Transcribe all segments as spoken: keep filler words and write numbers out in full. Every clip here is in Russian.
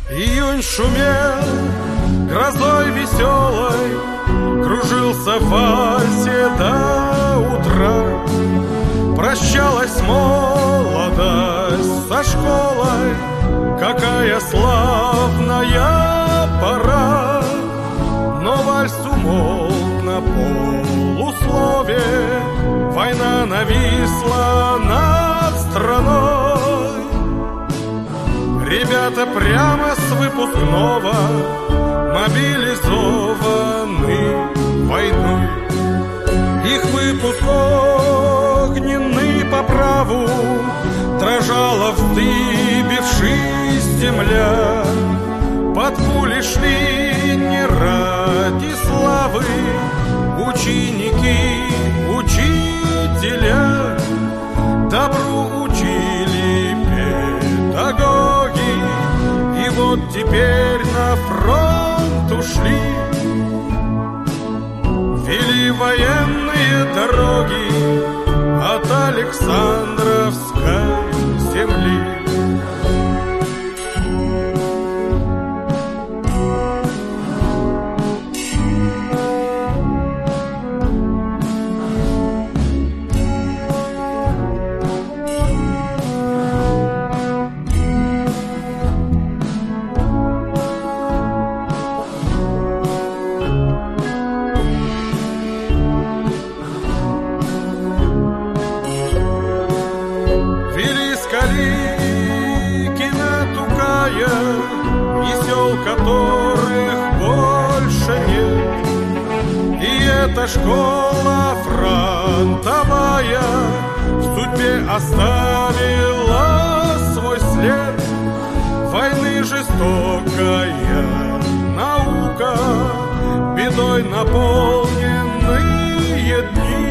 Июнь шумел грозой веселой, кружился в вальсе до утра. Прощалась молодость со школой, какая славная пора. Но вальс умолк на полуслове, война нависла над страной. Ребята прямо с выпускного мобилизованы войной. Их выпуск огненный по праву дрожала, вздыбившись земля. Под пули шли не ради славы ученики, учителя. Добру учили педагоги, и вот теперь на фронт ушли. Вели военные дороги от Александровской земли. Каликина, Тукая и сел, которых больше нет. И эта школа фронтовая в судьбе оставила свой след. Войны жестокая наука, бедой наполненные дни.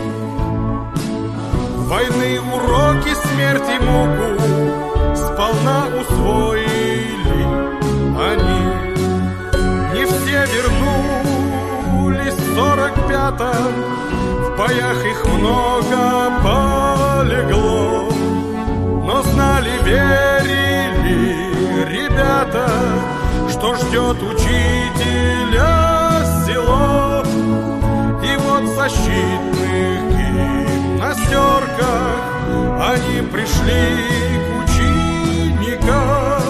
Войны уроки, смерть и муку сполна усвоили они. Не все вернулись в сорок пятом, в боях их много полегло. Но знали, верили ребята, что ждет учителя село. И вот защитных гимнастерках они пришли к ученикам.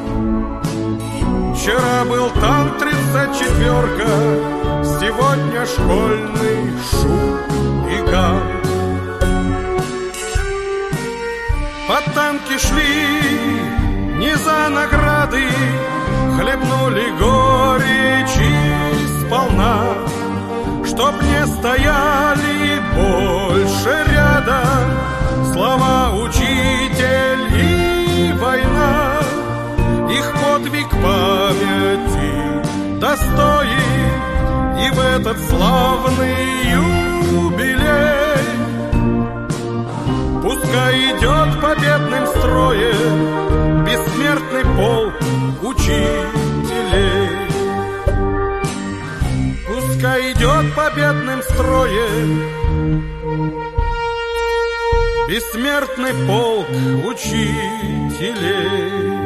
Вчера был танк тридцать четверка, сегодня школьный шум и гам. Под танки шли не за награды, хлебнули горечи сполна. Чтоб не стояли больше рядом слова учитель и война. Их подвиг памяти достоин, и в этот славный юбилей пускай идет победным строем бессмертный полк учителей. Пускай идет победным строем бессмертный полк учителей.